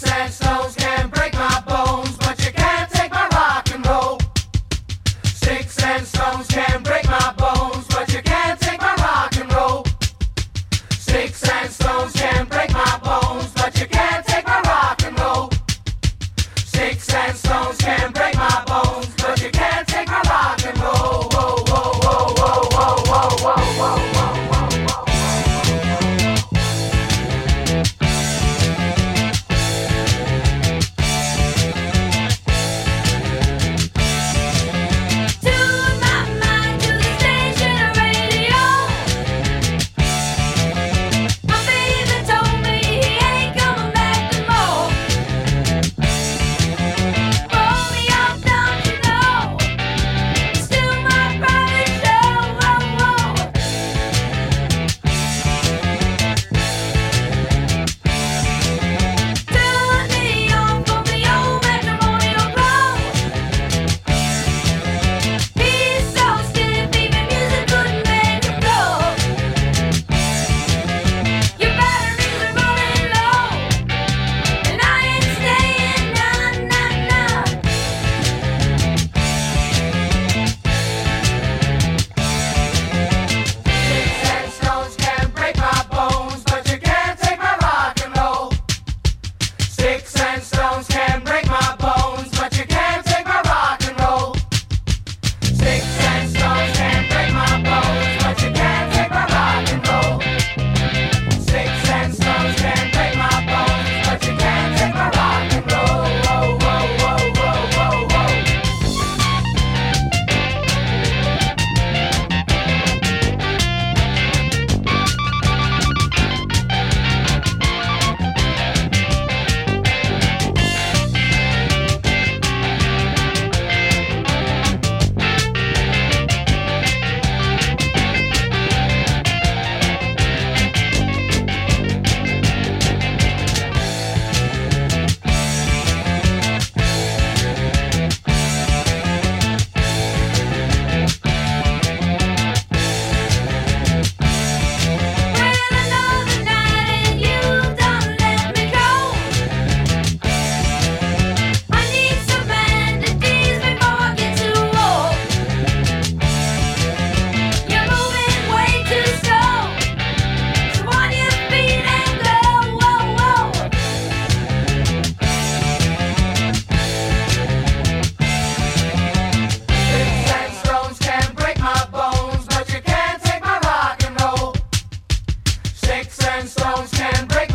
and stones can break my bones, but you can't take my rock and roll. Sticks and stones can break my bones, but you can't take my rock and roll. Sticks and stones can break my bones, but you can't take my rock and roll. Sticks and stones can break my bones, but you can't take my rock and roll. Whoa, whoa, whoa, whoa, whoa, whoa, whoa, whoa, whoa. Sticks and stones can break